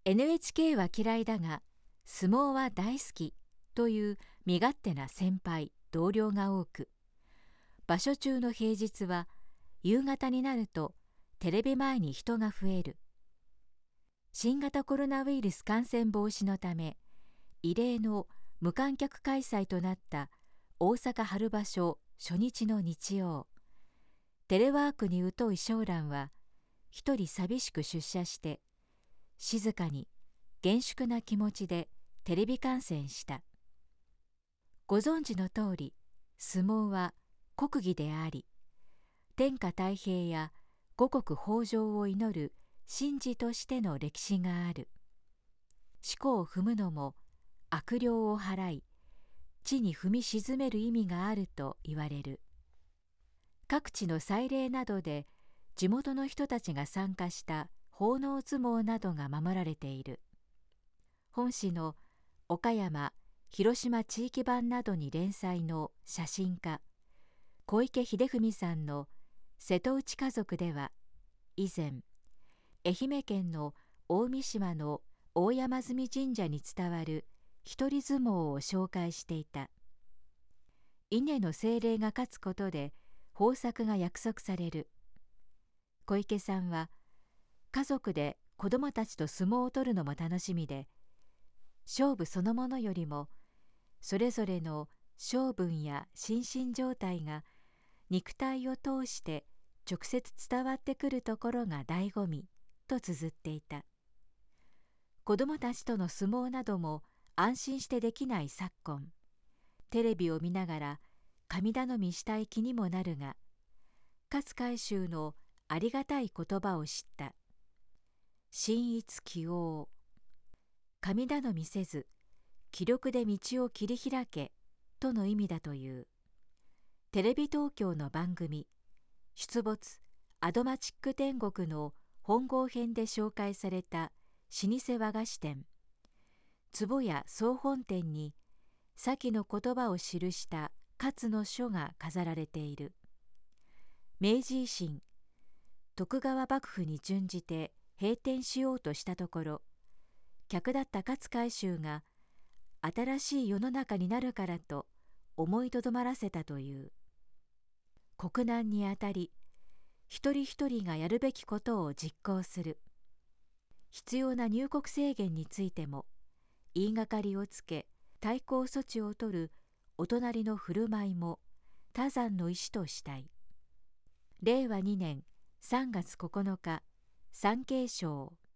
NHK は嫌いだが相撲は大好きという身勝手な先輩同僚が多く、場所中の平日は夕方になるとテレビ前に人が増える。新型コロナウイルス感染防止のため異例の無観客開催となった大阪春場所初日の日曜、テレワークに疎い将蘭は一人寂しく出社して静かに厳粛な気持ちでテレビ観戦した。ご存知の通り、相撲は国技であり、天下太平や五穀豊穣を祈る神事としての歴史がある。四股を踏むのも悪霊を払い、地に踏み沈める意味があると言われる。各地の祭礼などで地元の人たちが参加した奉納相撲などが守られている。本誌の岡山・広島地域版などに連載の写真家、小池秀文さんの瀬戸内家族では、以前、愛媛県の大三島の大山積神社に伝わる一人相撲を紹介していた。稲の精霊が勝つことで豊作が約束される。小池さんは、家族で子供たちと相撲を取るのも楽しみで、勝負そのものよりも、それぞれの性分や心身状態が肉体を通して直接伝わってくるところが醍醐味と綴っていた。子供たちとの相撲なども安心してできない昨今、テレビを見ながら神頼みしたい気にもなるが、勝海舟のありがたい言葉を知った。心一気応。神頼みせず、気力で道を切り開けとの意味だという。テレビ東京の番組、出没アドマチック天国の本郷編で紹介された老舗和菓子店、壺屋総本店に、先の言葉を記した勝の書が飾られている。明治維新、徳川幕府に準じて閉店しようとしたところ、客だった勝海舟が新しい世の中になるからと思いとどまらせたという。国難にあたり、一人一人がやるべきことを実行する。必要な入国制限についても、言いがかりをつけ対抗措置を取るお隣の振る舞いも他山の石としたい。令和2年3月9日、産経省。